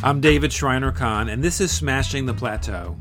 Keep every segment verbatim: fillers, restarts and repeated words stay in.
I'm David Schreiner-Kahn, and this is Smashing the Plateau.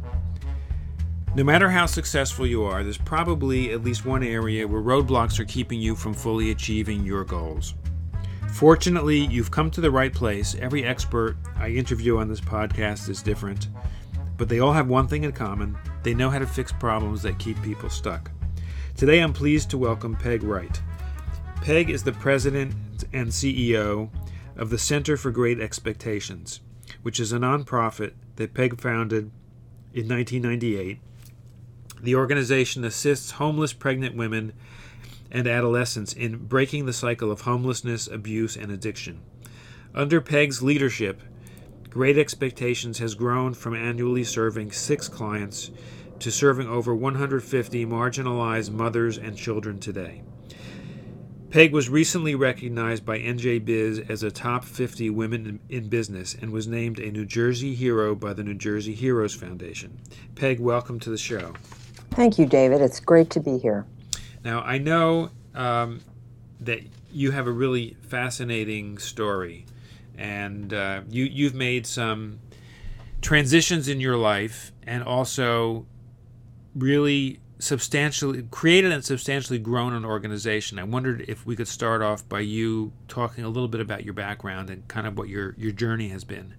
No matter how successful you are, there's probably at least one area where roadblocks are keeping you from fully achieving your goals. Fortunately, you've come to the right place. Every expert I interview on this podcast is different, but they all have one thing in common. They know how to fix problems that keep people stuck. Today, I'm pleased to welcome Peg Wright. Peg is the president and C E O of the Center for Great Expectations, which is a nonprofit that Peg founded in nineteen ninety-eight. The organization assists homeless pregnant women and adolescents in breaking the cycle of homelessness, abuse, and addiction. Under Peg's leadership, Great Expectations has grown from annually serving six clients to serving over one hundred fifty marginalized mothers and children today. Peg was recently recognized by N J Biz as a top fifty women in business and was named a New Jersey hero by the New Jersey Heroes Foundation. Peg, welcome to the show. Thank you, David. It's great to be here. Now, I know um, that you have a really fascinating story, and uh, you, you've made some transitions in your life and also really substantially created and substantially grown an organization. I wondered if we could start off by you talking a little bit about your background and kind of what your, your journey has been.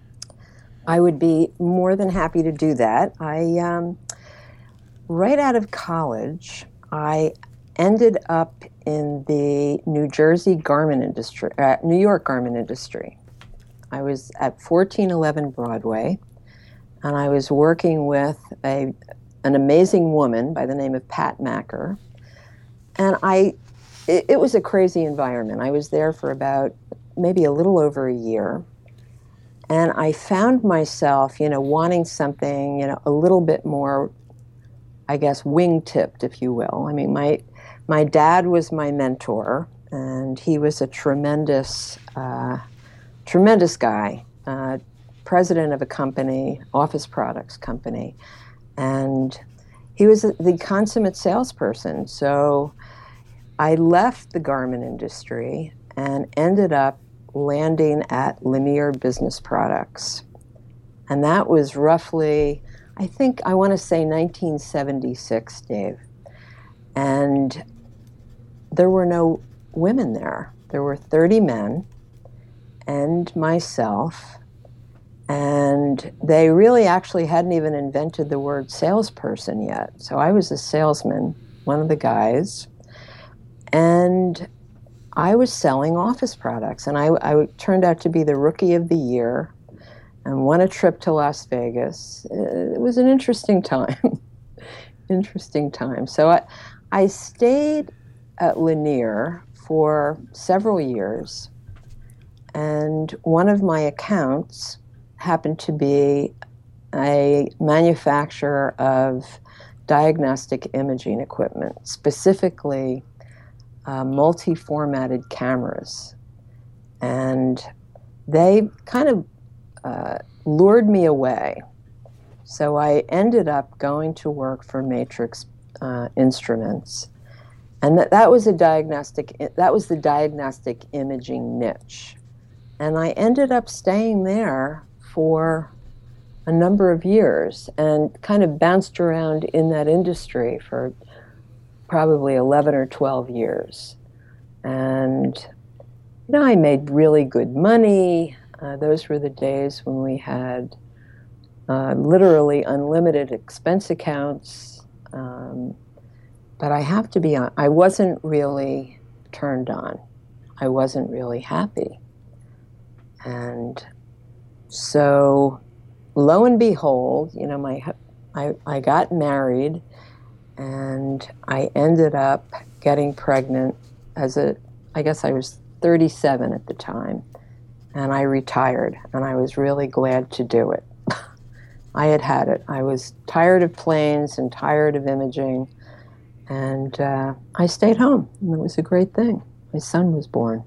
I would be more than happy to do that. I... Um, Right out of college, I ended up in the New Jersey garment industry, uh, New York garment industry. I was at fourteen eleven Broadway, and I was working with a an amazing woman by the name of Pat Macker. And I, it, it was a crazy environment. I was there for about maybe a little over a year. And I found myself, you know, wanting something, you know, a little bit more, I guess, wing-tipped, if you will. I mean, my my dad was my mentor, and he was a tremendous, uh, tremendous guy, uh, president of a company, office products company, and he was the consummate salesperson. So I left the garment industry and ended up landing at Lanier Business Products, and that was roughly, I think I want to say nineteen seventy-six, Dave. And there were no women there. There were thirty men and myself. And they really actually hadn't even invented the word salesperson yet. So I was a salesman, one of the guys. And I was selling office products. And I, I turned out to be the rookie of the year and won a trip to Las Vegas. It was an interesting time. interesting time. So I, I stayed at Lanier for several years, and one of my accounts happened to be a manufacturer of diagnostic imaging equipment, specifically uh, multi-formatted cameras. And they kind of Uh, lured me away. So I ended up going to work for Matrix uh, Instruments, and that that was a diagnostic. That was the diagnostic imaging niche, and I ended up staying there for a number of years and kind of bounced around in that industry for probably eleven or twelve years, and you know I made really good money. Uh, those were the days when we had uh, literally unlimited expense accounts. Um, but I have to be honest, I wasn't really turned on. I wasn't really happy. And so lo and behold, you know, my I, I got married, and I ended up getting pregnant as a, I guess I was thirty-seven at the time. And I retired, and I was really glad to do it. I had had it. I was tired of planes and tired of imaging, and uh, I stayed home, and it was a great thing. My son was born.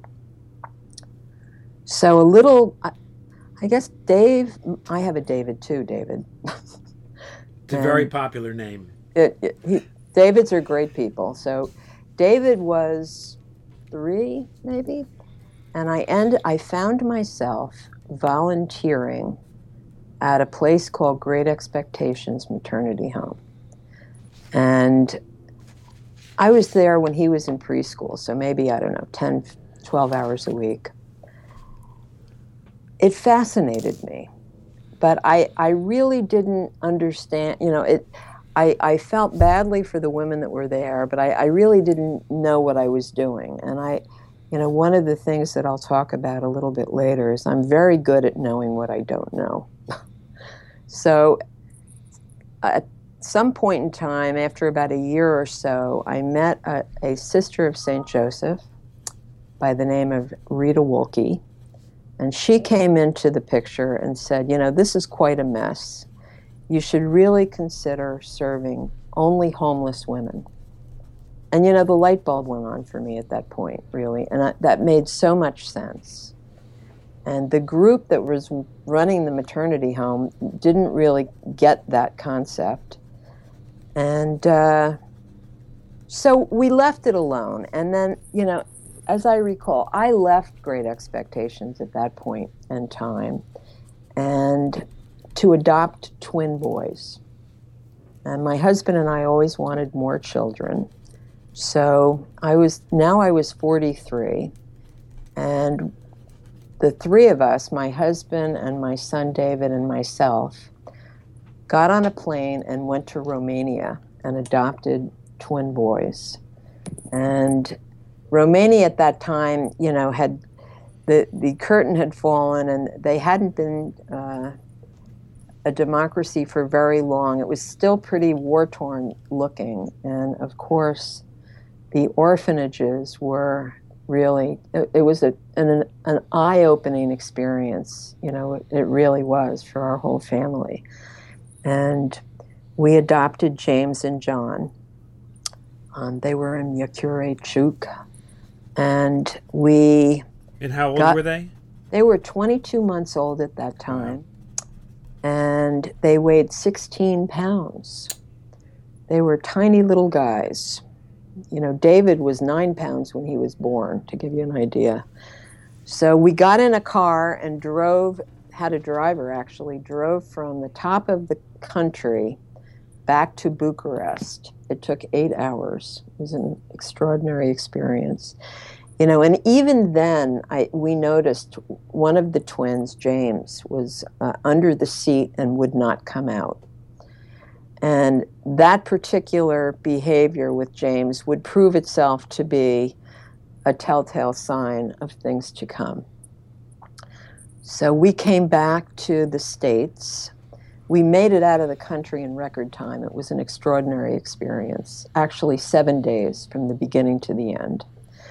So a little, I, I guess Dave, I have a David too, David. It's a very popular name. It, it, he, Davids are great people. So David was three, maybe, and I end. I found myself volunteering at a place called Great Expectations Maternity Home. And I was there when he was in preschool, so maybe, I don't know, ten, twelve hours a week. It fascinated me, but I, I really didn't understand, you know, it. I, I felt badly for the women that were there, but I, I really didn't know what I was doing. And I, you know, one of the things that I'll talk about a little bit later is I'm very good at knowing what I don't know. So at some point in time, after about a year or so, I met a, a sister of Saint Joseph by the name of Rita Wolke. And she came into the picture and said, you know, this is quite a mess. You should really consider serving only homeless women. And, you know, the light bulb went on for me at that point, really. And I, that made so much sense. And the group that was running the maternity home didn't really get that concept. And uh, so we left it alone. And then, you know, as I recall, I left Great Expectations at that point in time and to adopt twin boys. And my husband and I always wanted more children. So I was, now I was forty-three, and the three of us, my husband and my son David and myself, got on a plane and went to Romania and adopted twin boys. And Romania at that time, you know, had, the, the curtain had fallen, and they hadn't been uh, a democracy for very long. It was still pretty war-torn looking. And of course, the orphanages were really, it, it was a, an, an eye-opening experience. You know, it, it really was for our whole family. And we adopted James and John. Um, they were in Mikuray Chuk. And we... And how old got, were they? They were twenty-two months old at that time. Wow. And they weighed sixteen pounds. They were tiny little guys. You know, David was nine pounds when he was born, to give you an idea. So we got in a car and drove, had a driver actually, drove from the top of the country back to Bucharest. It took eight hours. It was an extraordinary experience. You know, and even then, I, we noticed one of the twins, James, was uh, under the seat and would not come out. And that particular behavior with James would prove itself to be a telltale sign of things to come. So we came back to the States. We made it out of the country in record time. It was an extraordinary experience, actually seven days from the beginning to the end.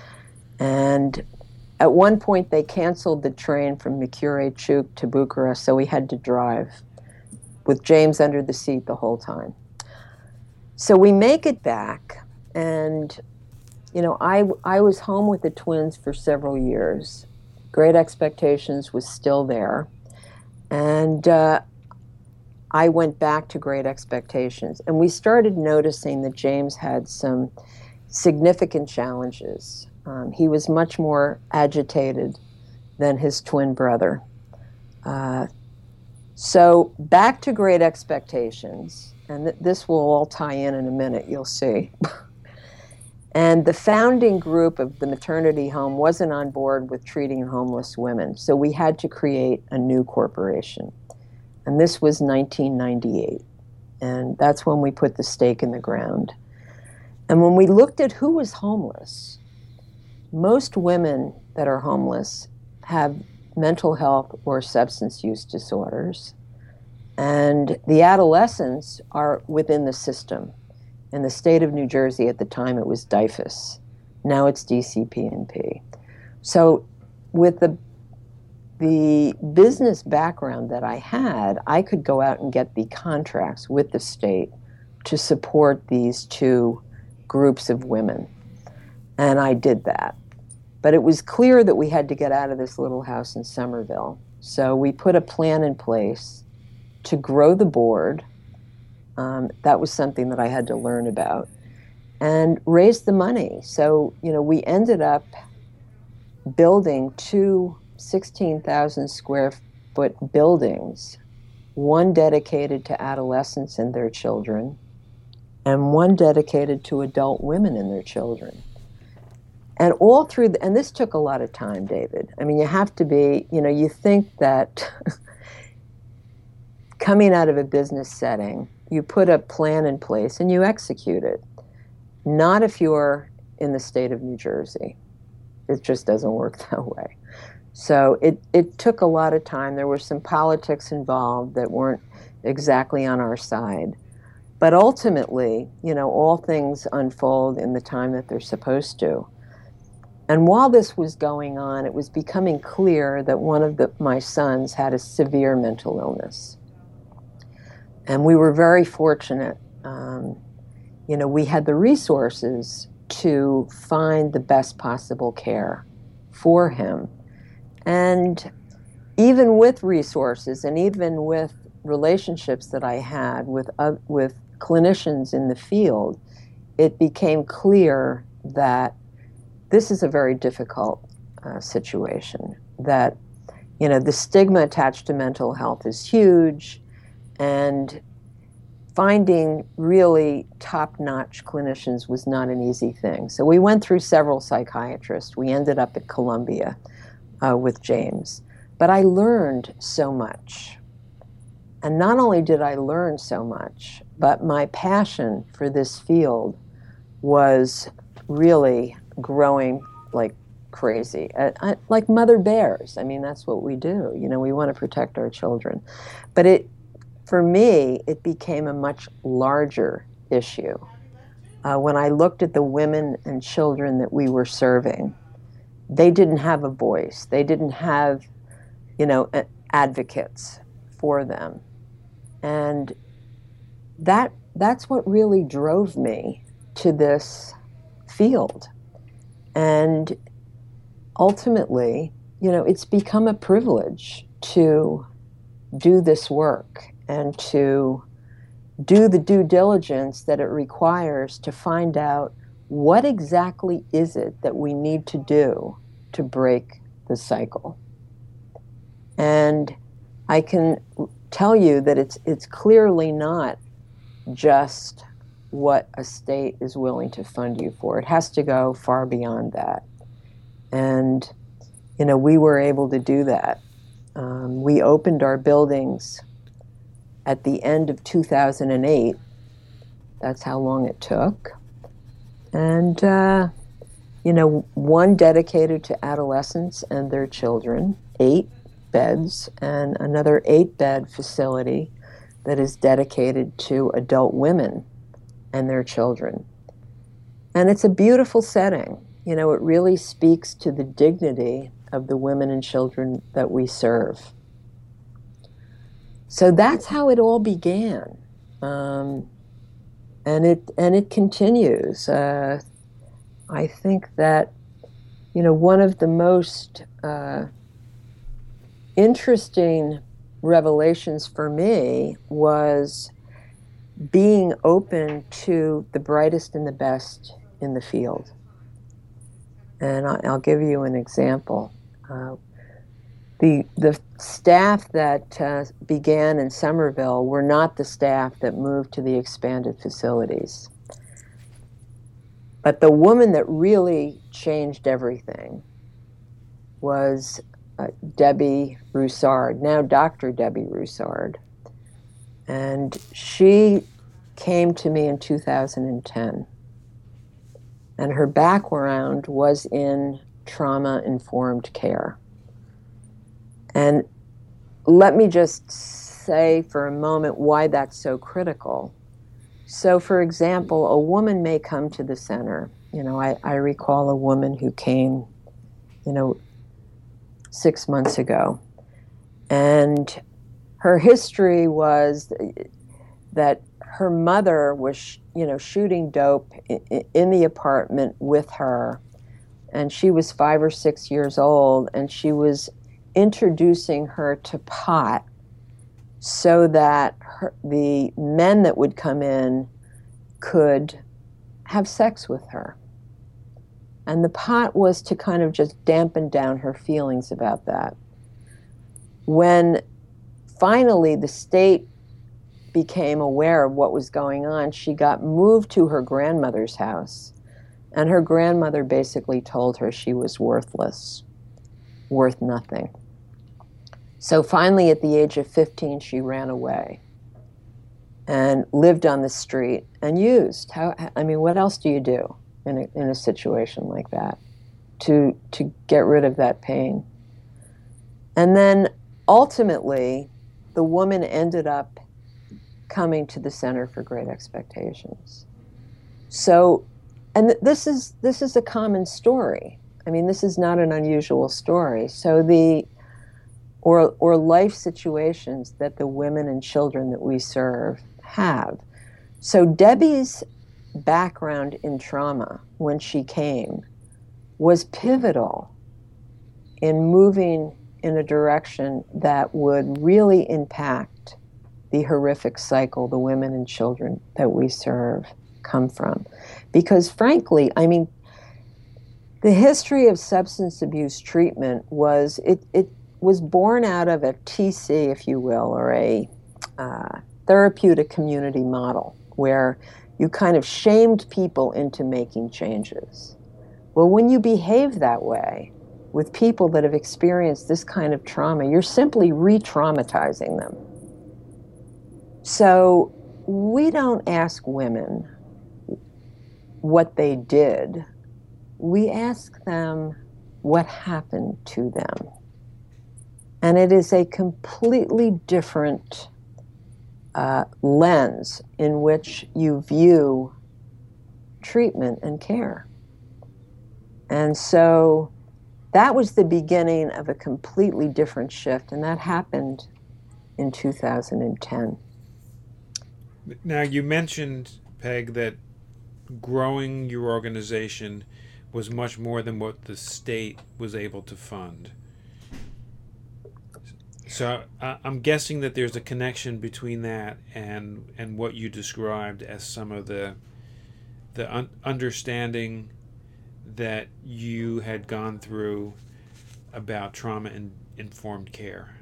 And at one point, they canceled the train from Mikuray Chuk to Bucharest, so we had to drive with James under the seat the whole time. So we make it back, and, you know, I, I was home with the twins for several years. Great Expectations was still there. And uh, I went back to Great Expectations, and we started noticing that James had some significant challenges. Um, he was much more agitated than his twin brother. Uh, so back to Great Expectations, and th- this will all tie in in a minute, you'll see. And the founding group of the maternity home wasn't on board with treating homeless women, so we had to create a new corporation. And this was nineteen ninety-eight, and that's when we put the stake in the ground. And when we looked at who was homeless, most women that are homeless have mental health or substance use disorders, and the adolescents are within the system. In the state of New Jersey at the time, it was DYFS. Now it's D C P N P. So with the the business background that I had, I could go out and get the contracts with the state to support these two groups of women. And I did that. But it was clear that we had to get out of this little house in Somerville. So we put a plan in place to grow the board. Um, that was something that I had to learn about. And raise the money. So, you know, we ended up building two sixteen thousand square foot buildings, one dedicated to adolescents and their children, and one dedicated to adult women and their children. And all through, the, and this took a lot of time, David. I mean, you have to be, you know, you think that coming out of a business setting, you put a plan in place and you execute it. Not if you're in the state of New Jersey. It just doesn't work that way. So it, it took a lot of time. There were some politics involved that weren't exactly on our side. But ultimately, you know, all things unfold in the time that they're supposed to. And while this was going on, it was becoming clear that one of the, my sons had a severe mental illness. And we were very fortunate. Um, you know, we had the resources to find the best possible care for him. And even with resources and even with relationships that I had with uh, with clinicians in the field, it became clear that this is a very difficult uh, situation, that, you know, the stigma attached to mental health is huge, and finding really top-notch clinicians was not an easy thing. So we went through several psychiatrists. We ended up at Columbia uh, with James. But I learned so much. And not only did I learn so much, but my passion for this field was really growing like crazy, uh, I, like mother bears. I mean, that's what we do. You know, we want to protect our children. But it, for me, it became a much larger issue. Uh, when I looked at the women and children that we were serving, they didn't have a voice. They didn't have, you know, advocates for them. And that that's what really drove me to this field. And ultimately, you know, it's become a privilege to do this work and to do the due diligence that it requires to find out what exactly is it that we need to do to break the cycle. And I can tell you that it's it's clearly not just what a state is willing to fund you for. It has to go far beyond that. And, you know, we were able to do that. Um, we opened our buildings at the end of two thousand eight. That's how long it took. And, uh, you know, one dedicated to adolescents and their children, eight beds, and another eight-bed facility that is dedicated to adult women and their children. And it's a beautiful setting. You know, it really speaks to the dignity of the women and children that we serve. So that's how it all began. Um, and it and it continues. Uh, I think that, you know, one of the most uh, interesting revelations for me was being open to the brightest and the best in the field. And I'll give you an example. Uh, the the staff that uh, began in Somerville were not the staff that moved to the expanded facilities. But the woman that really changed everything was uh, Debbie Roussard, now Doctor Debbie Roussard. And she came to me in two thousand ten. And her background was in trauma-informed care. And let me just say for a moment why that's so critical. So, for example, a woman may come to the center. You know, I, I recall a woman who came, you know, six months ago. And her history was that her mother was, you know, shooting dope in, in the apartment with her. And she was five or six years old, and she was introducing her to pot so that her, the men that would come in could have sex with her. And the pot was to kind of just dampen down her feelings about that. When finally the state became aware of what was going on, she got moved to her grandmother's house. And her grandmother basically told her she was worthless, worth nothing. So finally, at the age of fifteen, she ran away and lived on the street and used. How, I mean, what else do you do in a, in a situation like that to, to get rid of that pain? And then ultimately, the woman ended up coming to the Center for Great Expectations. So, and th- this is this is a common story. I mean, this is not an unusual story. So the or or life situations that the women and children that we serve have. So Debbie's background in trauma when she came was pivotal in moving in a direction that would really impact the horrific cycle the women and children that we serve come from. Because frankly, I mean, the history of substance abuse treatment was, it, it was born out of a T C, if you will, or a uh, therapeutic community model, where you kind of shamed people into making changes. Well, when you behave that way with people that have experienced this kind of trauma, you're simply re-traumatizing them. So we don't ask women what they did. We ask them what happened to them. And it is a completely different uh, lens in which you view treatment and care. And so that was the beginning of a completely different shift, and that happened in two thousand ten. Now, you mentioned, Peg, that growing your organization was much more than what the state was able to fund. So uh, I'm guessing that there's a connection between that and and what you described as some of the the un- understanding that you had gone through about trauma-informed care.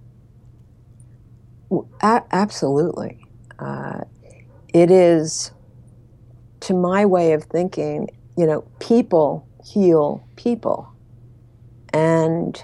A- absolutely. Uh, it is, to my way of thinking, you know, people heal people. And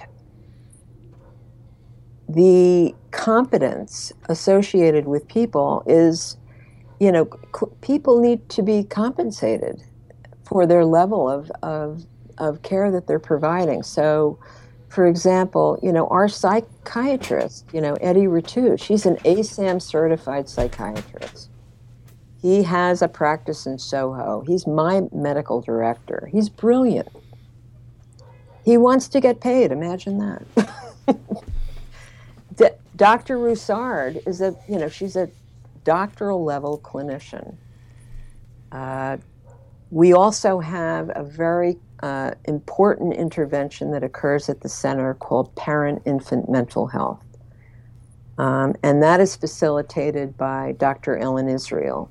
the competence associated with people is, you know, c- people need to be compensated for their level of, of, of care that they're providing. So, for example, you know, our psychiatrist, you know, Eddie Ratouche, he's an A S A M certified psychiatrist. He has a practice in Soho. He's my medical director. He's brilliant. He wants to get paid. Imagine that. D- Doctor Roussard is a, you know, she's a doctoral level clinician. Uh, we also have a very uh, important intervention that occurs at the center called parent-infant mental health. Um, and that is facilitated by Doctor Ellen Israel.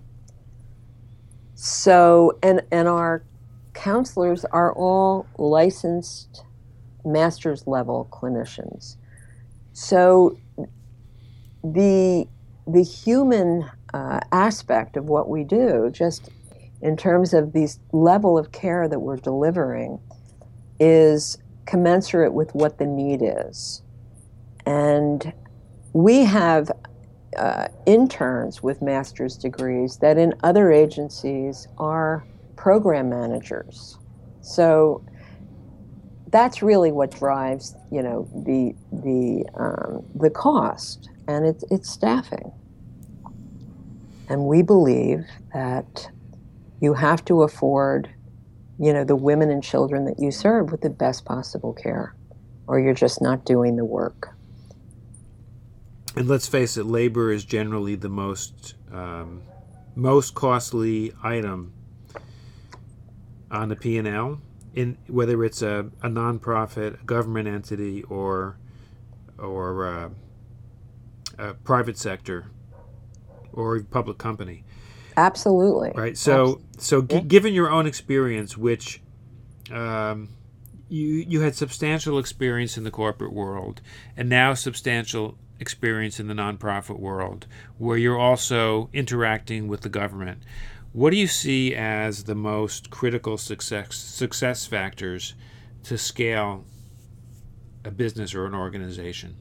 So, and, and our counselors are all licensed master's level clinicians. So the, the human uh, aspect of what we do, just in terms of the level of care that we're delivering, is commensurate with what the need is. And we have uh, interns with master's degrees that in other agencies are program managers. So that's really what drives, you know, the the um, the cost, and it's it's staffing. And we believe that you have to afford, you know, the women and children that you serve with the best possible care, or you're just not doing the work. And let's face it, labor is generally the most um, most costly item on the P and L, in whether it's a, a nonprofit, a government entity, or or uh, a private sector, or a public company. Absolutely. Right. So, Absolutely. so g- Yeah. given your own experience, which um, you you had substantial experience in the corporate world, and now substantial experience in the nonprofit world, where you're also interacting with the government. What do you see as the most critical success success factors to scale a business or an organization?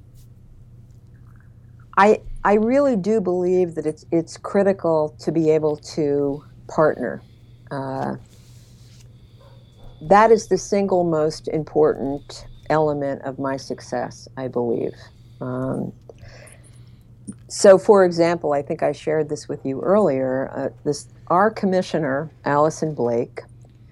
I I really do believe that it's it's critical to be able to partner. Uh, that is the single most important element of my success, I believe. Um, so, for example, I think I shared this with you earlier. Uh, this our commissioner, Allison Blake,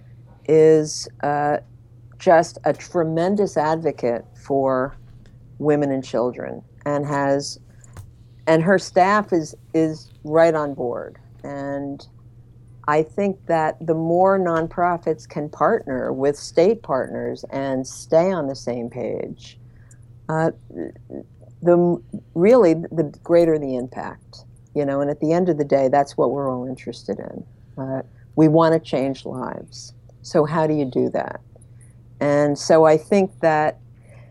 is uh, just a tremendous advocate for women and children, and has and her staff is is right on board. And I think that the more nonprofits can partner with state partners and stay on the same page, uh, the really the greater the impact. You know, and at the end of the day, that's what we're all interested in. Uh, we want to change lives. So how do you do that? And so I think that,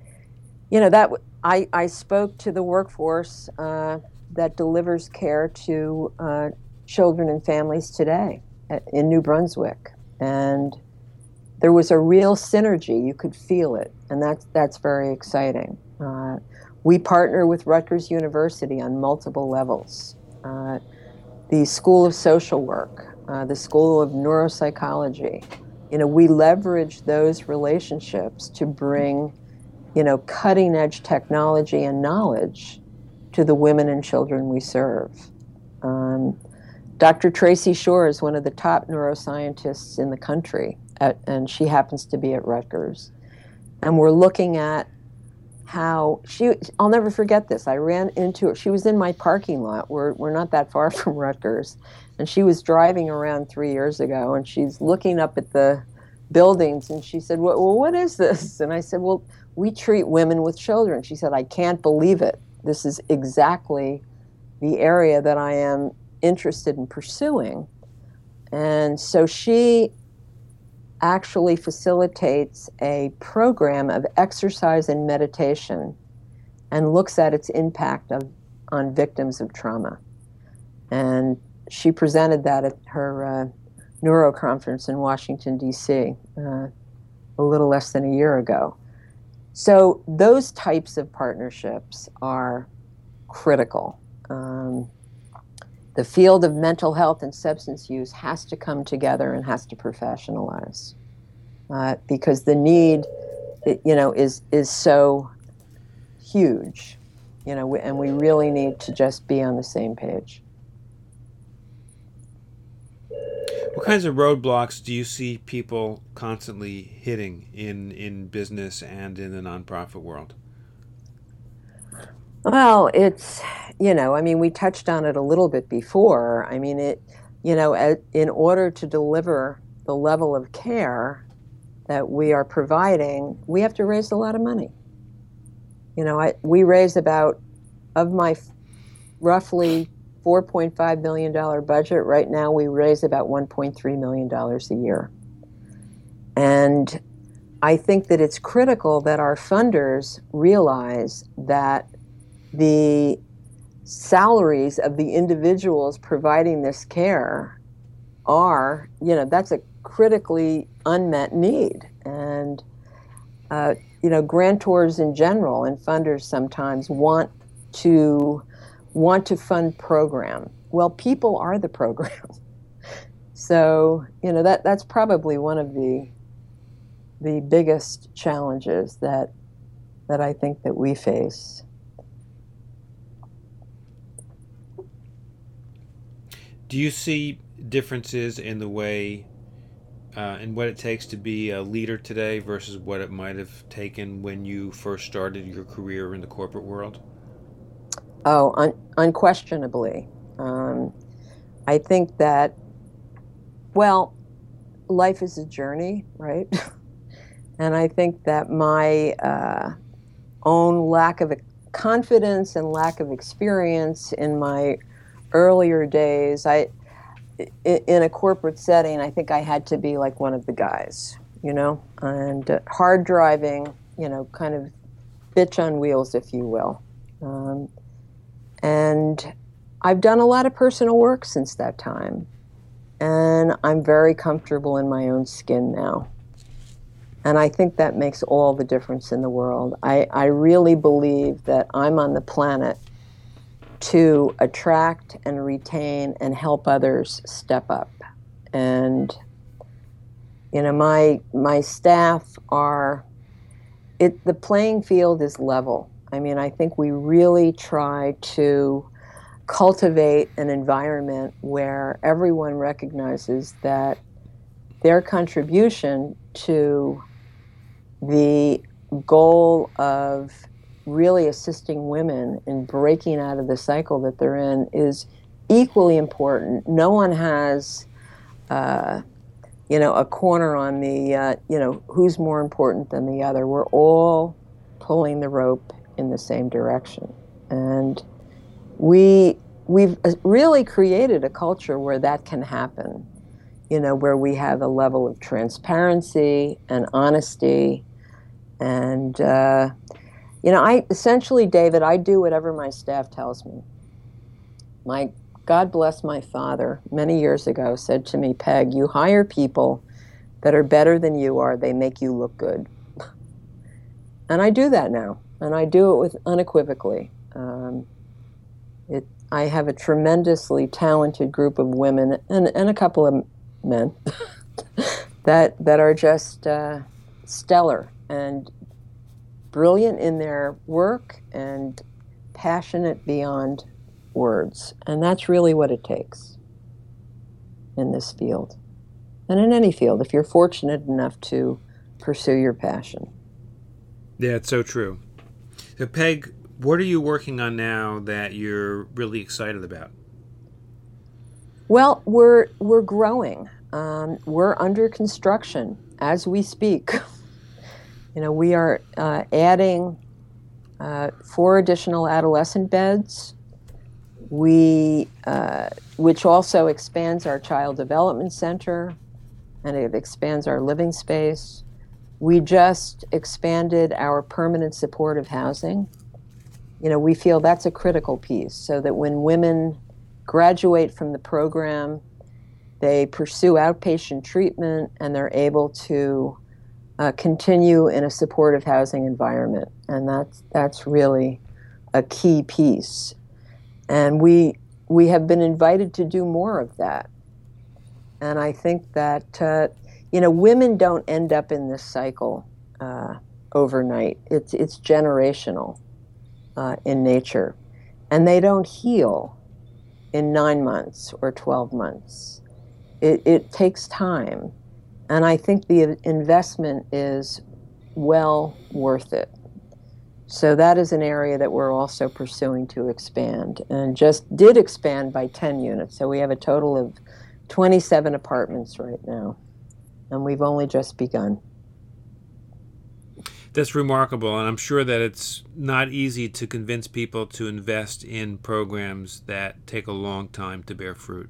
you know, that I, I spoke to the workforce uh, that delivers care to uh, children and families today at, in New Brunswick. And there was a real synergy. You could feel it. And that's, that's very exciting. Uh, we partner with Rutgers University on multiple levels. Uh, the School of Social Work, uh, the School of Neuropsychology. You know, we leverage those relationships to bring, you know, cutting edge technology and knowledge to the women and children we serve. Um, Doctor Tracy Shore is one of the top neuroscientists in the country, at, and she happens to be at Rutgers. And we're looking at how she, I'll never forget this. I ran into her. She was in my parking lot. We're, we're not that far from Rutgers. And she was driving around three years ago, and she's looking up at the buildings, and she said, well, what is this? And I said, well, we treat women with children. She said, I can't believe it. This is exactly the area that I am interested in pursuing. And so she actually facilitates a program of exercise and meditation and looks at its impact of, on victims of trauma. And she presented that at her uh, neuro conference in Washington, D C uh, a little less than a year ago. So those types of partnerships are critical. Um, the field of mental health and substance use has to come together and has to professionalize uh, because the need, you know, is is so huge, you know, and we really need to just be on the same page. What kinds of roadblocks do you see people constantly hitting in, in business and in the nonprofit world? Well, it's, you know, I mean, we touched on it a little bit before. I mean, it, you know, in order to deliver the level of care that we are providing, we have to raise a lot of money. You know, I, we raise about, of my roughly four point five million dollars budget, right now we raise about one point three million dollars a year. And I think that it's critical that our funders realize that the salaries of the individuals providing this care are, you know, that's a critically unmet need. And, uh, you know, grantors in general and funders sometimes want to want to fund program. Well, people are the program. So, you know, that that's probably one of the the biggest challenges that that I think that we face. Do you see differences in the way, uh, in what it takes to be a leader today versus what it might have taken when you first started your career in the corporate world? Oh, un- unquestionably. Um, I think that, well, life is a journey, right? And I think that my uh, own lack of confidence and lack of experience in my earlier days, I, in a corporate setting, I think I had to be like one of the guys. you know, and uh, hard driving, you know, kind of bitch on wheels, if you will. Um, and I've done a lot of personal work since that time. And I'm very comfortable in my own skin now. And I think that makes all the difference in the world. I, I really believe that I'm on the planet to attract and retain and help others step up. And, you know, my my staff are, it the playing field is level. I mean, I think we really try to cultivate an environment where everyone recognizes that their contribution to the goal of really assisting women in breaking out of the cycle that they're in is equally important. No one has, uh, you know, a corner on the, uh, you know, who's more important than the other. We're all pulling the rope in the same direction. And we, we've really created a culture where that can happen, you know, where we have a level of transparency and honesty. And, uh, you know, I essentially, David, I do whatever my staff tells me. My, God bless my father, many years ago said to me, Peg, you hire people that are better than you are, they make you look good. And I do that now, and I do it with unequivocally. Um, it, I have a tremendously talented group of women and, and a couple of men that that are just uh, stellar and brilliant in their work and passionate beyond words. And that's really what it takes in this field. And in any field, if you're fortunate enough to pursue your passion. Yeah, it's so true. So, Peg, what are you working on now that you're really excited about? Well, we're we're growing. Um, we're under construction as we speak. You know, we are uh, adding uh, four additional adolescent beds. We, uh, which also expands our child development center, and it expands our living space. We just expanded our permanent supportive housing. You know, we feel that's a critical piece so that when women graduate from the program, they pursue outpatient treatment and they're able to uh, continue in a supportive housing environment. And that's, that's really a key piece. And we, we have been invited to do more of that. And I think that, uh, you know, women don't end up in this cycle uh, overnight. It's, it's generational uh, in nature. And they don't heal in nine months or twelve months. It, it takes time. And I think the investment is well worth it. So that is an area that we're also pursuing to expand, and just did expand by ten units. So we have a total of twenty-seven apartments right now. And we've only just begun. That's remarkable, and I'm sure that it's not easy to convince people to invest in programs that take a long time to bear fruit.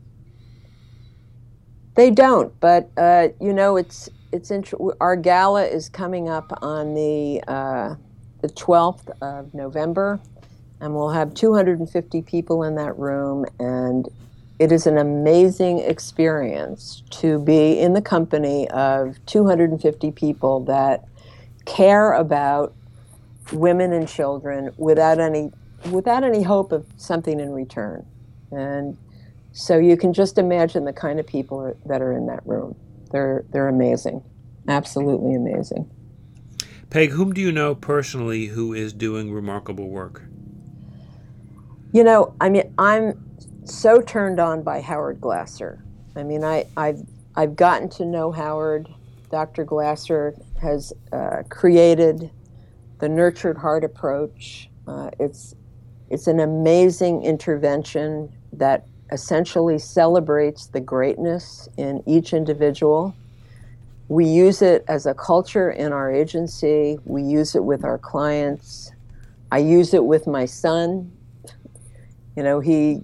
They don't, but uh, you know, it's it's int- our gala is coming up on the uh, the twelfth of November, and we'll have two hundred fifty people in that room, and it is an amazing experience to be in the company of two hundred fifty people that care about women and children without any without any hope of something in return. And so you can just imagine the kind of people are, that are in that room. They're they're amazing, absolutely amazing. Peg, whom do you know personally who is doing remarkable work? You know, I mean, I'm so turned on by Howard Glasser. I mean, I, I've I've gotten to know Howard. Doctor Glasser has uh, created the Nurtured Heart approach. Uh, it's it's an amazing intervention that essentially celebrates the greatness in each individual. We use it as a culture in our agency. We use it with our clients. I use it with my son. You know, he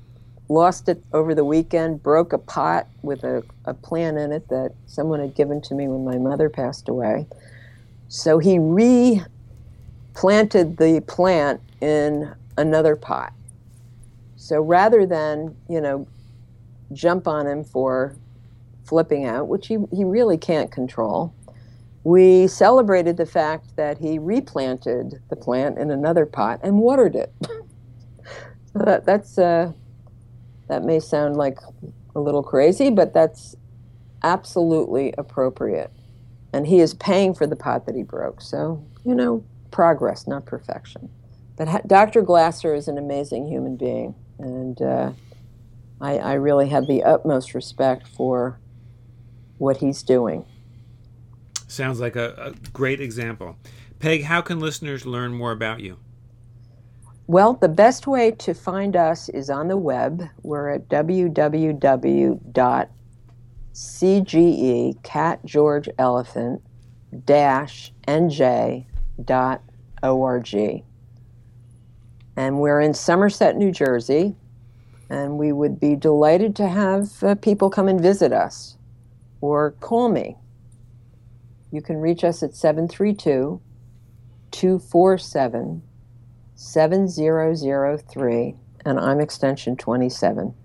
lost it over the weekend, broke a pot with a, a plant in it that someone had given to me when my mother passed away. So he replanted the plant in another pot. So rather than, you know, jump on him for flipping out, which he, he really can't control, we celebrated the fact that he replanted the plant in another pot and watered it. So that, that's uh, that may sound like a little crazy, but that's absolutely appropriate. And he is paying for the pot that he broke. So, you know, progress, not perfection. But ha- Doctor Glasser is an amazing human being. And uh, I, I really have the utmost respect for what he's doing. Sounds like a, a great example. Peg, how can listeners learn more about you? Well, the best way to find us is on the web. We're at w w w dot c g e cat george elephant dash n j dot org. And we're in Somerset, New Jersey, and we would be delighted to have uh, people come and visit us or call me. You can reach us at seven three two, two four seven, seven zero zero three, and I'm extension twenty-seven.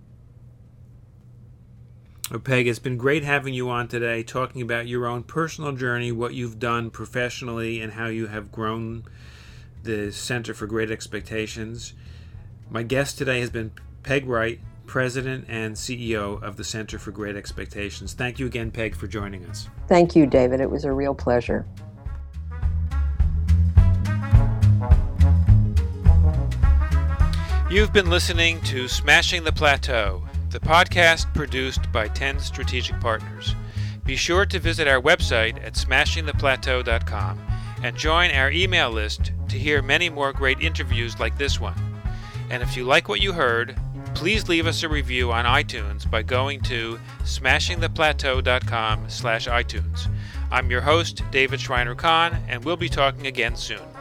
Well, Peg, it's been great having you on today, talking about your own personal journey, what you've done professionally, and how you have grown the Center for Great Expectations. My guest today has been Peg Wright, President and C E O of the Center for Great Expectations. Thank you again, Peg, for joining us. Thank you, David. It was a real pleasure. You've been listening to Smashing the Plateau, the podcast produced by ten Strategic Partners. Be sure to visit our website at smashing the plateau dot com and join our email list to hear many more great interviews like this one. And if you like what you heard, please leave us a review on iTunes by going to smashing the plateau dot com slash iTunes. I'm your host, David Schreiner-Kahn, and we'll be talking again soon.